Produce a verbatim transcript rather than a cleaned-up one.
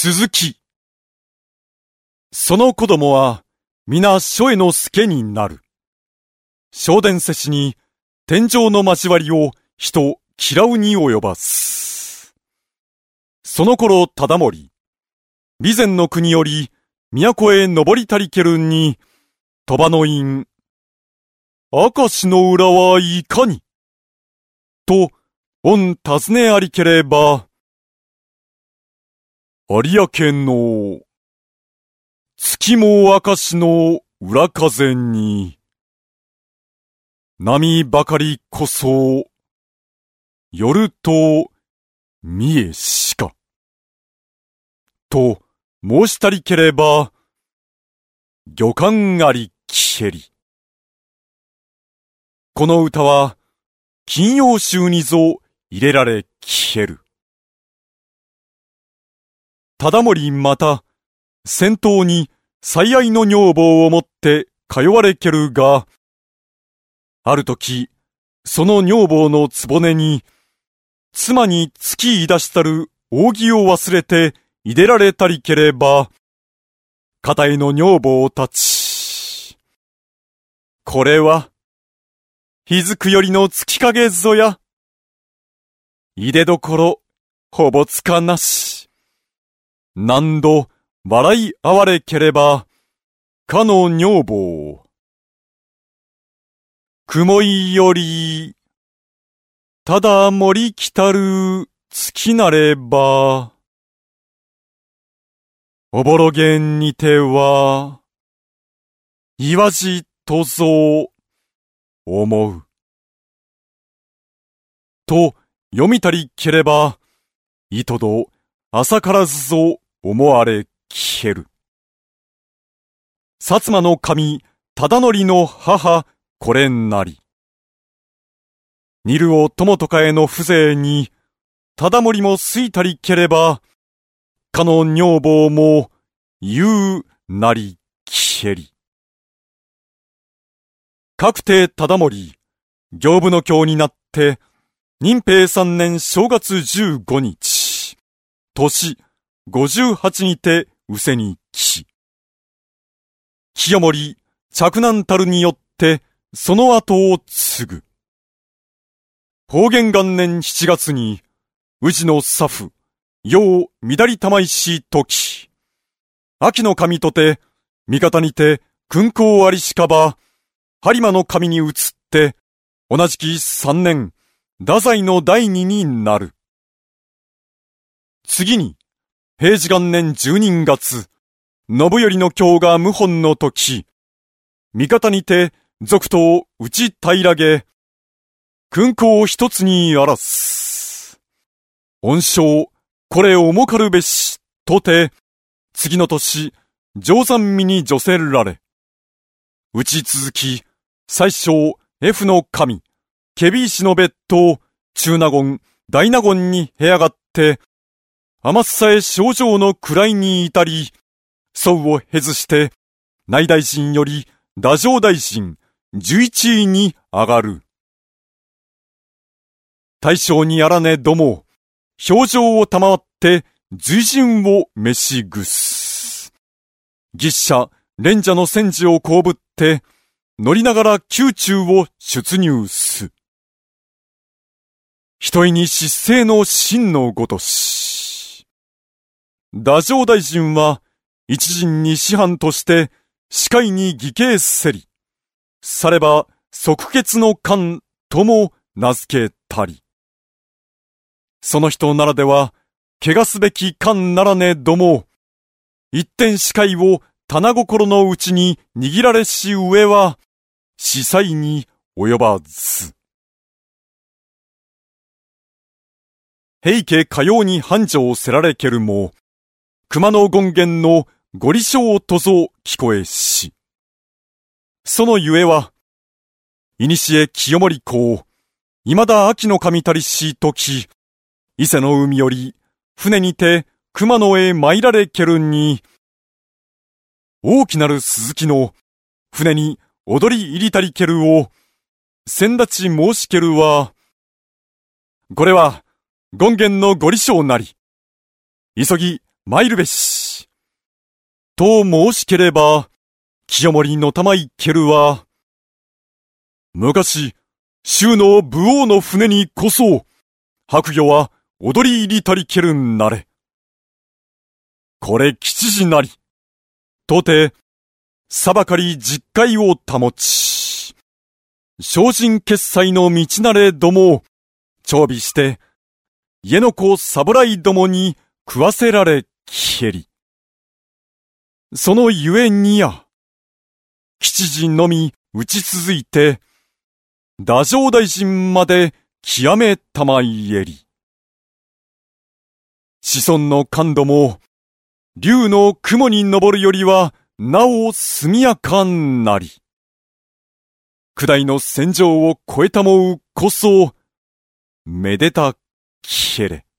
続き。その子供は皆諸への助になる。小伝世氏に天上の交わりを人嫌うに及ばす。その頃忠盛、備前の国より都へ登りたりけるんに、鳥羽の院、明石の裏はいかにと、御尋ねありければ、有明の月も明石の裏風に、波ばかりこそ、夜と見えしか。と申したりければ、魚勘ありきけり。この歌は、金曜集にぞ入れられきける。忠盛また、先頭に最愛の女房をもって通われけるが、あるとき、その女房のつぼねに、妻に突き出したる扇を忘れて入れられたりければ、片への女房たち。これは、日づくよりの月影ぞや。いでどころ、ほぼつかなし。何度、笑いあわれければ、かの女房。雲いより、ただ森来たる月なれば、おぼろげんにては、いわじとぞ、思う。と読みたりければ、いとど朝からずぞ思われきける。薩摩の神、忠則の母、これなり。似るを友とかへの風情に、忠盛もすいたりければ、かの女房も、言うなりきけり。確定忠盛、行部の教になって、仁平三年正月十五日、年五十八にてうせに帰。清盛、嫡男たるによって、その後を継ぐ。宝元元年七月に、宇治の左夫、楊乱り玉石時。秋の神とて、味方にて、勲功ありしかば、播磨の神に移って、同じき三年、太宰の第二になる。次に、平治元年十人月、信頼の教が謀反の時、味方にて、賊と打ち平げ、勲功一つにあらす。恩賞、これ重かるべし、とて、次の年、定山見に除せられ、打ち続き、最小 F の神、ケビ石の別当、中納言、大納言に部屋がって、天さえ症状の位に至り、僧を経ずして、内大臣より、太政大臣、十一位に上がる。大将にあらねども、表情を賜って、随人を召しぐす。牛車、連者の戦時をこうぶって、乗りながら宮中を出入す。ひといに失勢の真のごとし。太政大臣は、一陣に師範として、司会に議刑せり。されば、即決の官とも名付けたり。その人ならでは、汚すべき官ならねども、一点司会を棚心のうちに握られし上は、司祭に及ばず。平家かように繁盛せられけるも、熊野権現のご利生とぞ聞こえし。そのゆえは、いにしえ清盛公、未だ秋の神たりし時、伊勢の海より、船にて熊野へ参られけるに、大きなる鈴木の船に踊り入りたりけるを、先立ち申しけるは、これは、権現のご利生なり、急ぎ参るべし。と申しければ、清盛の玉いけるは、昔、州の武王の船にこそ、白魚は踊り入りたりけるんなれ。これ吉時なり、とて、さばかり実戒を保ち、精進決済の道なれども、長尾して、家の子侍どもに食わせられきへり。そのゆえにや、吉時のみ打ち続いて、太政大臣まで極めたまいえり。子孫の感度も、竜の雲に昇るよりは、なお速やかなり。九代の戦場を超えたもうこそ、めでたきへれ。